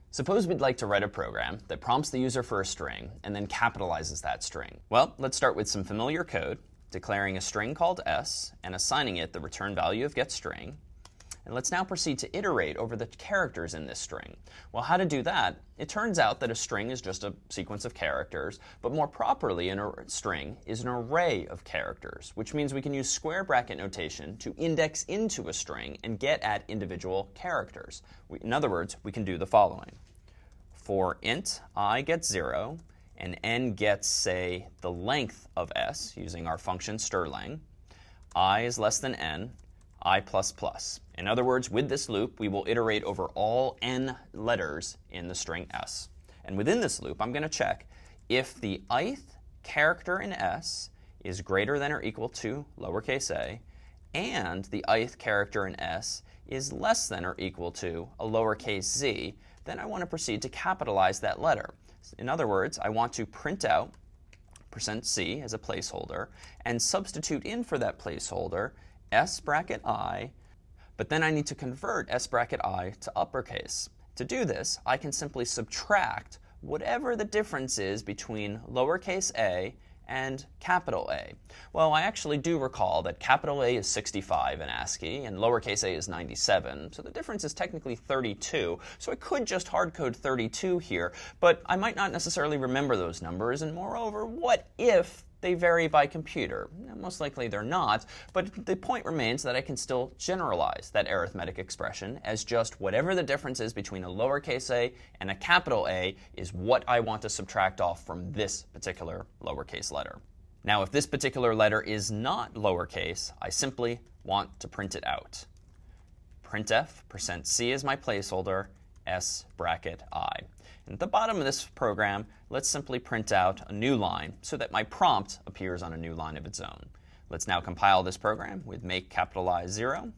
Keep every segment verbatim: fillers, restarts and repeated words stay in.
Suppose we'd like to write a program that prompts the user for a string and then capitalizes that string. Well, let's start with some familiar code, declaring a string called s and assigning it the return value of getString. And let's now proceed to iterate over the characters in this string. Well, how to do that? It turns out that a string is just a sequence of characters, but more properly, a string is an array of characters, which means we can use square bracket notation to index into a string and get at individual characters. We, in other words, we can do the following. For int I gets zero, and n gets, say, the length of s, using our function strlen, I is less than n, I plus plus. In other words, with this loop, we will iterate over all n letters in the string s. And within this loop, I'm going to check if the ith character in s is greater than or equal to lowercase a, and the ith character in s is less than or equal to a lowercase z, then I want to proceed to capitalize that letter. In other words, I want to print out percent %c as a placeholder and substitute in for that placeholder s bracket I, but then I need to convert s bracket I to uppercase. To do this, I can simply subtract whatever the difference is between lowercase a and capital A. Well, I actually do recall that capital A is sixty-five in ASCII and lowercase a is ninety-seven, so the difference is technically thirty-two. So I could just hardcode thirty-two here, but I might not necessarily remember those numbers, and moreover, what if they vary by computer? Most likely they're not, but the point remains that I can still generalize that arithmetic expression as just whatever the difference is between a lowercase a and a capital A is what I want to subtract off from this particular lowercase letter. Now, if this particular letter is not lowercase, I simply want to print it out. Printf percent %c is my placeholder, s bracket I. And at the bottom of this program, let's simply print out a new line so that my prompt appears on a new line of its own. Let's now compile this program with make capitalize zero.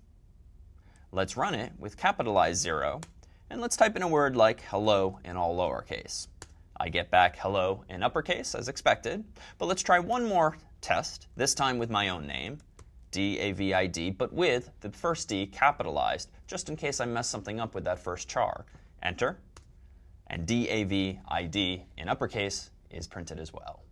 Let's run it with capitalize zero. And let's type in a word like hello in all lowercase. I get back hello in uppercase as expected. But let's try one more test, this time with my own name, D A V I D, but with the first D capitalized, just in case I mess something up with that first char. Enter. And D A V I D in uppercase is printed as well.